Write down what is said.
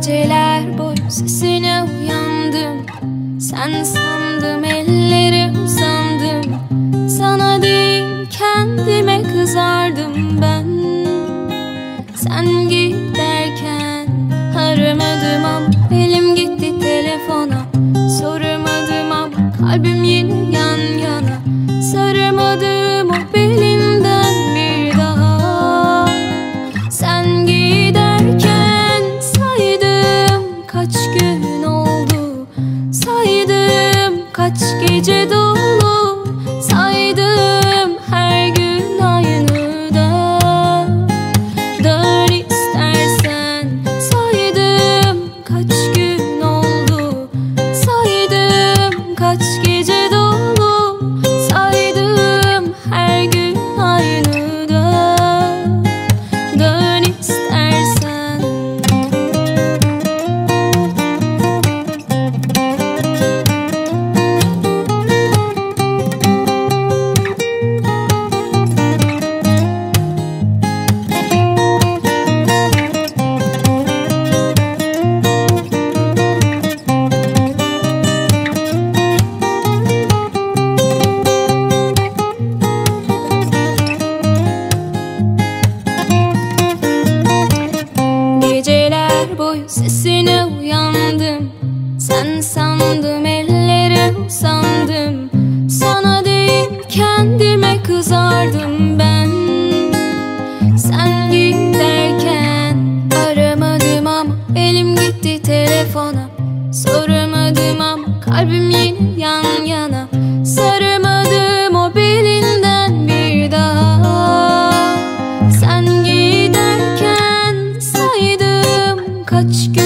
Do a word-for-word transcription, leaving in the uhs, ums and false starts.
Geceler boyu sesine uyandım. Sen sandım, ellere uzandım. Sana değil kendime kızardım ben. Sen giderken aramadım ama elim gitti telefona. Sormadım ama kalbim yine yan yana. Saramadım o belinden bir daha. Sen giderken saydım kaç gün oldu. Saydım kaç gece dolu. Saydım her gün aynı da. Dön istersen. Saydım kaç gün oldu. Saydım kaç gece dolu. Saydım her gün aynı da. Dön istersen. Geceler boyu sesine uyandım. Sen sandım, ellere uzandım. Sana değil kendime kızardım ben. Sen giderken aramadım ama elim gitti telefona. Sormadım ama kalbim yine yan yana. Saramadım o belinden bir daha. Sen giderken saydım kaç gün